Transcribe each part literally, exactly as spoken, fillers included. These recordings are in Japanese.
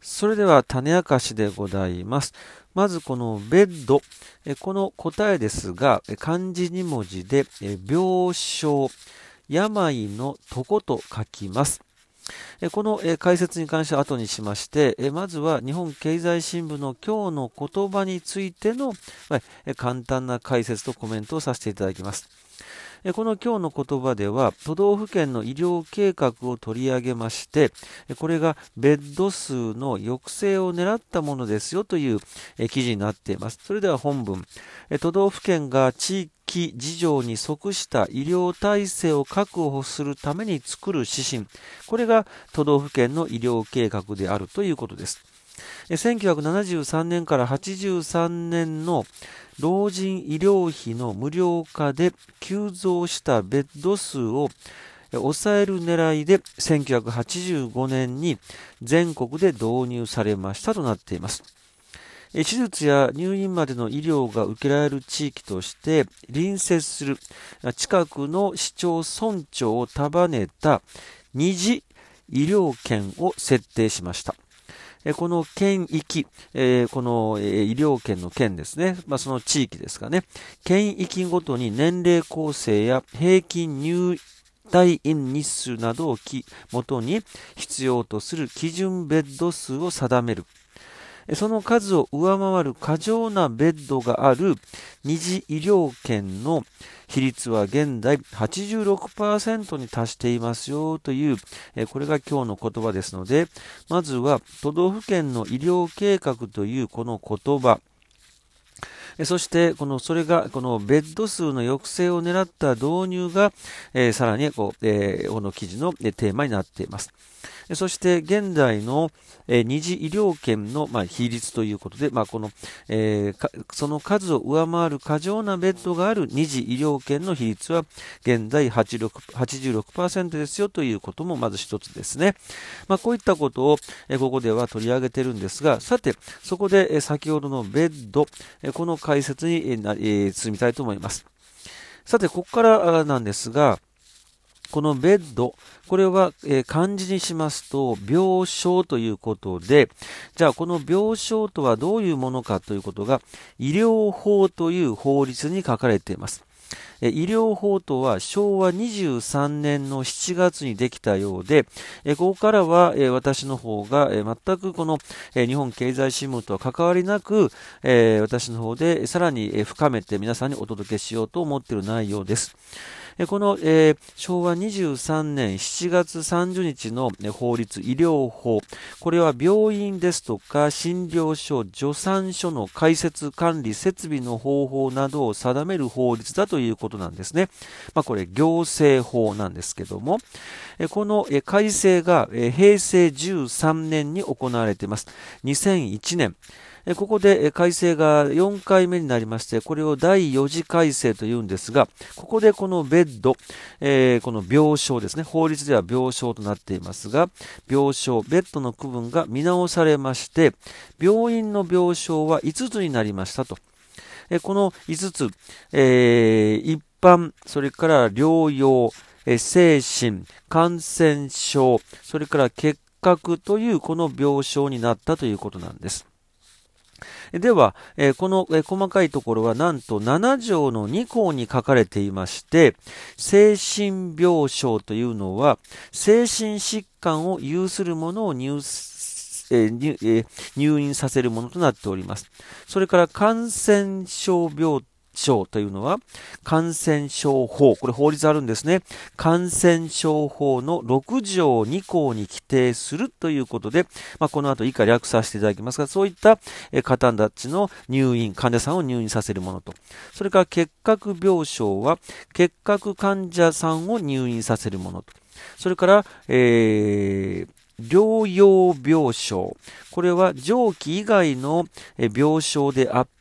それでは種明かしでございます。まずこのベッド、この答えですが、漢字に文字で病床、病の床と書きます。この解説に関しては後にしまして、まずは日本経済新聞の今日の言葉についての簡単な解説とコメントをさせていただきます。この今日の言葉では、都道府県の医療計画を取り上げまして、これがベッド数の抑制を狙ったものですよという記事になっています。それでは本文、都道府県が地域事情に即した医療体制を確保するために作る指針、これが都道府県の医療計画であるということです。せんきゅうひゃくななじゅうさんねんからはちじゅうさんねんの老人医療費の無料化で急増したベッド数を抑える狙いでせんきゅうひゃくはちじゅうごねんに全国で導入されましたとなっています。手術や入院までの医療が受けられる地域として隣接する近くの市町村長を束ねた二次医療圏を設定しました。この県域、えー、この、えー、医療圏の県ですね。まあ、その地域ですかね。県域ごとに年齢構成や平均入退院日数などをもとに必要とする基準ベッド数を定める。その数を上回る過剰なベッドがある二次医療圏の比率は現在 はちじゅうろくパーセント に達していますよという、これが今日の言葉ですので、まずは都道府県の医療計画というこの言葉、そしてこのそれがこのベッド数の抑制を狙った導入が、えー、さらにこう、えー、この記事のテーマになっています。そして現在の二次医療圏のまあ比率ということで、まあ、この、えー、その数を上回る過剰なベッドがある二次医療圏の比率は現在 はちじゅうろくパーセント ですよということもまず一つですね。まあ、こういったことをここでは取り上げているんですが、さてそこで先ほどのベッド、この解説に進みたいと思います。さてここからなんですが、このベッド、これは、えー、漢字にしますと病床ということで、じゃあこの病床とはどういうものかということが医療法という法律に書かれています。えー、医療法とはしょうわにじゅうさんねんのしちがつにできたようで、えー、ここからは、えー、私の方が、えー、全くこの、えー、日本経済新聞とは関わりなく、えー、私の方でさらに、えー、深めて皆さんにお届けしようと思っている内容です。この、えー、しょうわにじゅうさんねんしちがつさんじゅうにちの法律医療法、これは病院ですとか診療所、助産所の開設管理設備の方法などを定める法律だということなんですね。まあ、これ行政法なんですけども、この改正がへいせいじゅうさんねんに行われています。にせんいちねん。ここで改正がよんかいめになりまして、これをだいよ次改正というんですが、ここでこのベッド、えー、この病床ですね、法律では病床となっていますが、病床、ベッドの区分が見直されまして、病院の病床はいつつになりましたと。えこのいつつ、えー、一般、それから療養、え精神、感染症、それから結核というこの病床になったということなんです。では、えー、この、えー、細かいところはなんとななじょうのに項に書かれていまして、精神病床というのは精神疾患を有するものを入、えー入えー、入院させるものとなっております。それから感染症病症というのは感染症法、これ法律あるんですね。感染症法のろくじょうに項に規定するということで、まあ、この後以下略させていただきますが、そういった方たちの入院、患者さんを入院させるものと、それから結核病床は結核患者さんを入院させるものと、それから、えー療養病床、これは長期以外の病床であって、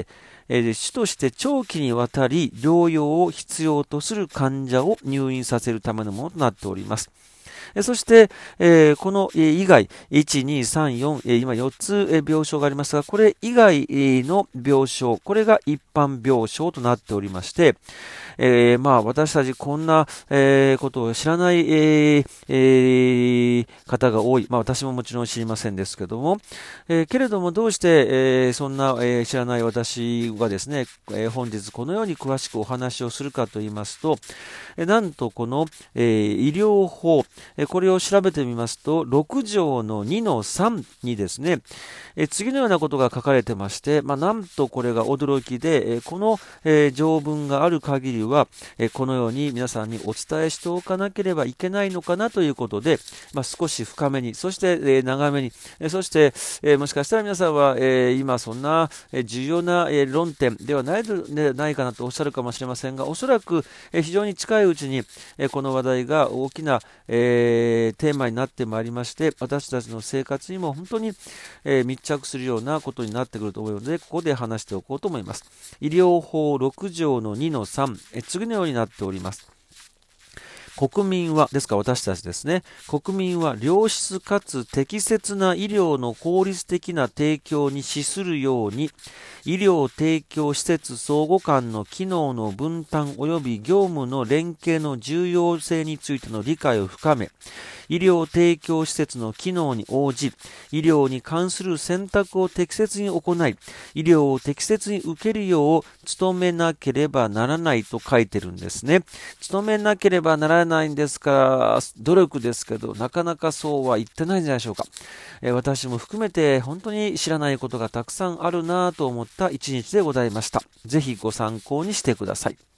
主として長期にわたり療養を必要とする患者を入院させるためのものとなっております。 えそして、えーこの以外、いち、に、さん、よん、今よっつ病床がありますが、これ以外の病床、これが一般病床となっておりまして、えー、まあ私たちこんな、えー、ことを知らない、えーえー、方が多い。まあ私ももちろん知りませんですけども、えー、けれどもどうして、えー、そんな、えー、知らない私がですね、えー、本日このように詳しくお話をするかと言いますと、えー、なんとこの、えー、医療法、えー、これを調べてみますと、ろく条のにのさんにですね、えー、次のようなことが書かれてまして、まあなんとこれが驚きで、えー、この、えー、条文がある限りは、えー、このように皆さんにお伝えしておかなければいけないのかなということで、まあ、少し深めに、そして、えー、長めに、えー、そして、えー、もしかしたら皆さんは、えー、今そんな、えー、重要な、えー、論点ではないでないかなとおっしゃるかもしれませんが、おそらく、えー、非常に近いうちに、えー、この話題が大きな、えー、テーマになってまいりまして、私たちの生活にも本当に、えー、密着するようなことになってくると思うので、ここで話しておこうと思います。医療法ろく条のにのさん、えー、次のようになっております。国民は、ですから私たちですね、国民は良質かつ適切な医療の効率的な提供に資するように、医療提供施設相互間の機能の分担及び業務の連携の重要性についての理解を深め、医療提供施設の機能に応じ、医療に関する選択を適切に行い、医療を適切に受けるよう努めなければならないと書いてるんですね。努めなければならないんですから、努力ですけど、なかなかそうは言ってないんじゃないでしょうか。えー、私も含めて本当に知らないことがたくさんあるなと思った一日でございました。ぜひご参考にしてください。